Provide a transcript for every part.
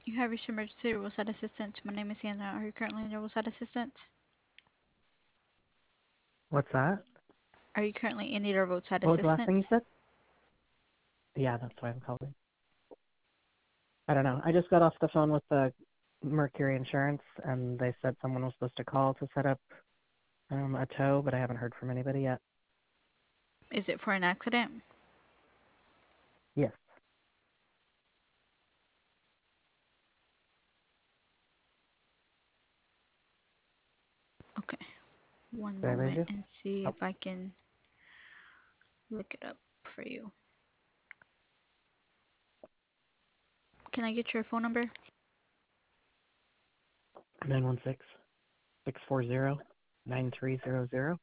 You have reached emergency roadside assistance. My name is Hannah. Are you currently in roadside assistance? What's that? Are you currently in need of roadside What was the last thing you assistance? said? Yeah, that's why I'm calling. I don't know. I just got off the phone with the Mercury Insurance, and they said someone was supposed to call to set up a tow, but I haven't heard from anybody yet. Is it for an accident? Yes. Okay. One Did I lose moment you? and see Oh, if I can look it up for you. Can I get your phone number? 916-640-9300.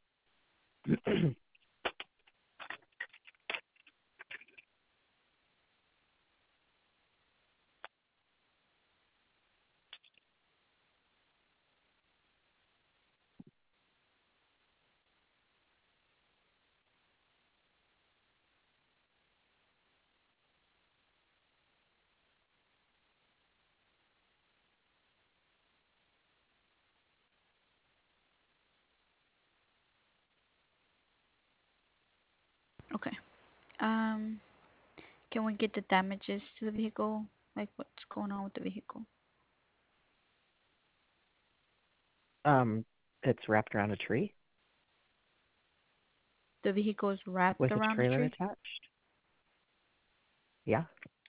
Okay. Um, can we get the damages to the vehicle? Like what's going on with the vehicle? It's wrapped around a tree The vehicle is wrapped with a around the trailer tree? attached. Yeah.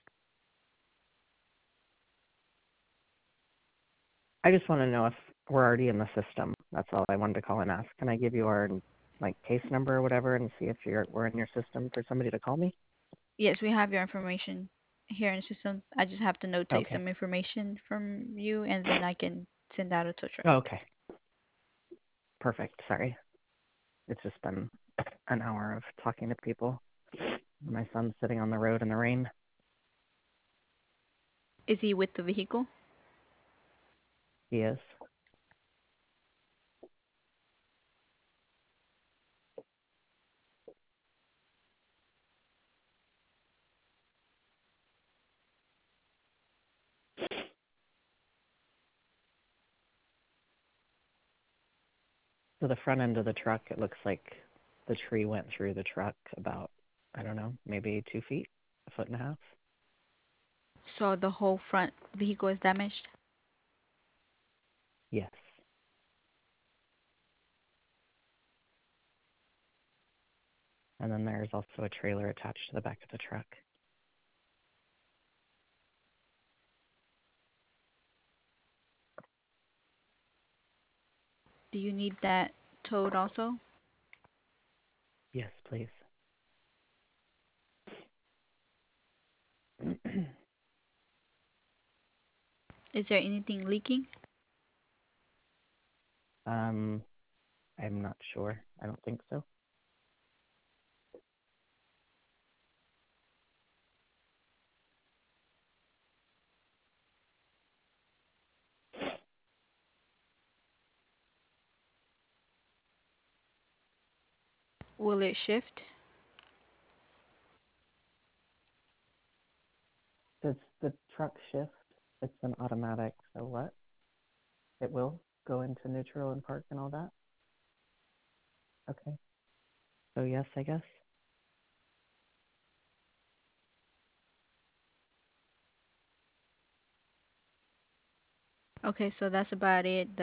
I just want to know if we're already in the system. That's all I wanted to call and ask. Can I give you our case number or whatever and see if we're in your system for somebody to call me? Yes, we have your information here in the system. I just have to notate Okay. some information from you and then I can send out a tow truck. Oh, okay. Perfect. Sorry. It's just been an hour of talking to people. My son's sitting on the road in the rain. Is he with the vehicle? He is. So the front end of the truck, it looks like the tree went through the truck about, I don't know, maybe 2 feet, a foot and a half. So the whole front vehicle is damaged? Yes. And then there's also a trailer attached to the back of the truck. Do you need that towed also? Yes, please. Is there anything leaking? um, I'm not sure. I don't think so. Will it shift? Does the truck shift? It's an automatic, so what? It will go into neutral and park and all that? Okay. So yes, I guess. Okay, so that's about it.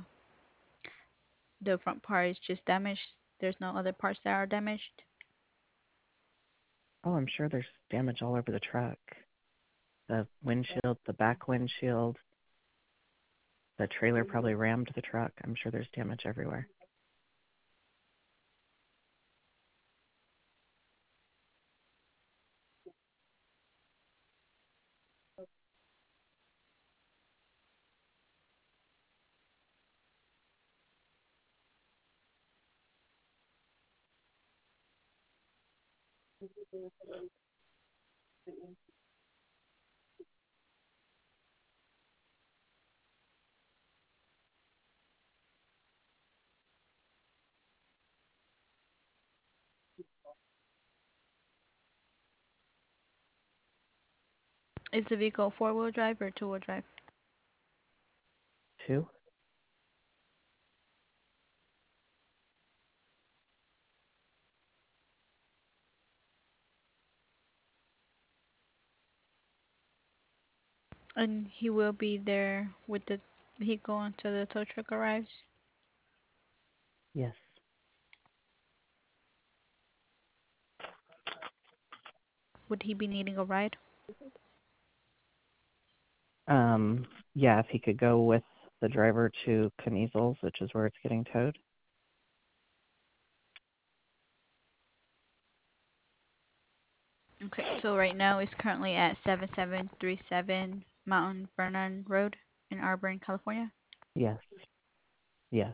The front part is just damaged. There's no other parts that are damaged. Oh, I'm sure there's damage all over the truck. The windshield, the back windshield, the trailer probably rammed the truck. I'm sure there's damage everywhere. Is the vehicle four-wheel drive or two-wheel drive? 2. And he will be there with the vehicle until the tow truck arrives? Yes. Would he be needing a ride? Yeah, if he could go with the driver to Kniesel's, which is where it's getting towed. Okay, so right now it's currently at 7737 Mountain Vernon Road in Auburn, California. Yes. Yes.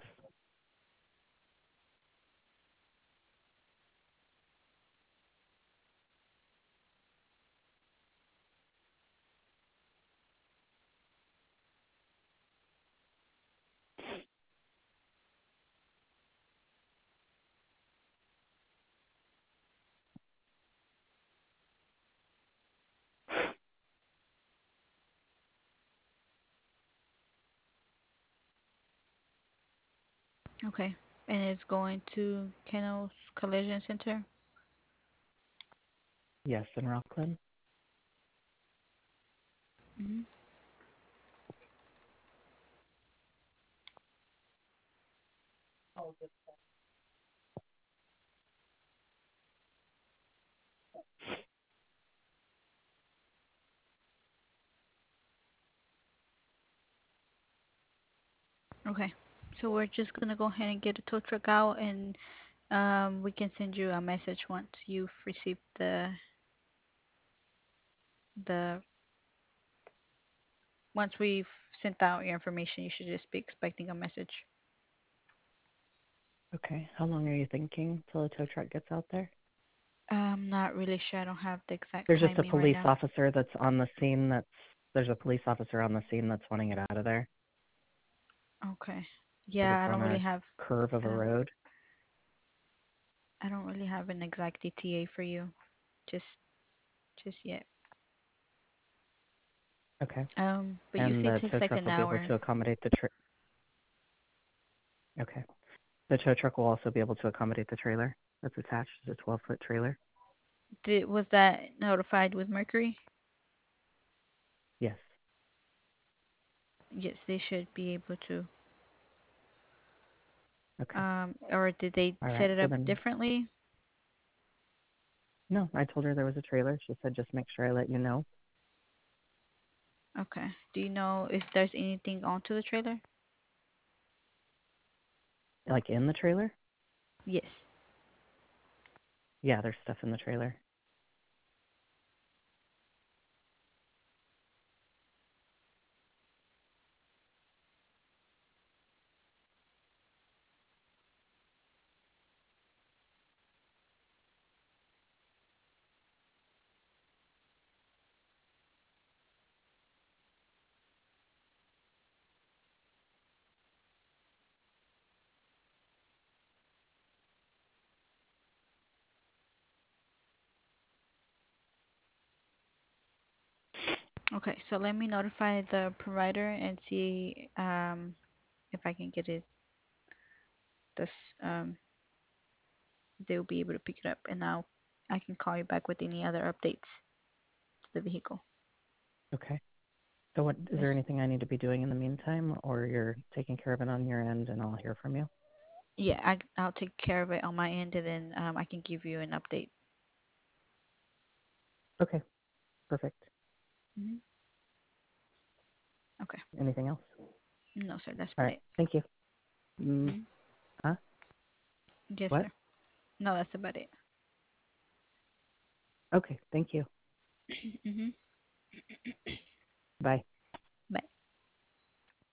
Okay, and it's going to Kennels Collision Center. Yes, in Rockland. Hmm. Okay, so we're just gonna go ahead and get a tow truck out, and we can send you a message once you've received the once we've sent out your information. You should just be expecting a message. Okay. How long are you thinking till the tow truck gets out there? I'm not really sure. I don't have the exact There's just a timing right police now. officer that's on the scene there's a police officer on the scene that's wanting it out of there Okay. because Yeah, it's on a curve of I a don't road. I don't really have an exact ETA for you just just yet. Okay. But And usually it the takes tow like truck an will be able hour. to accommodate Okay. The tow truck will also be able to accommodate the trailer that's attached. It's a 12-foot trailer. Was that notified with Mercury? Yes. Yes, they should be able to. Okay. Or did they All set right. it So up then, differently? no, I told her there was a trailer. She said just make sure I let you know. Okay. Do you know if there's anything onto the trailer? Like in the trailer? Yes. Yeah, there's stuff in the trailer. Okay, so let me notify the provider and see if I can get it this they'll be able to pick it up, and I can call you back with any other updates to the vehicle. Okay. So what is there Yes. anything I need to be doing in the meantime, or you're taking care of it on your end and I'll hear from you? Yeah, I'll take care of it on my end, and then I can give you an update. Okay. Perfect. Hmm. Okay. Anything else? No, sir, that's All about right. it. Thank you. Mm, Hmm. huh? Yes, What? sir. No, that's about it. Okay. Thank you. Hmm. Bye.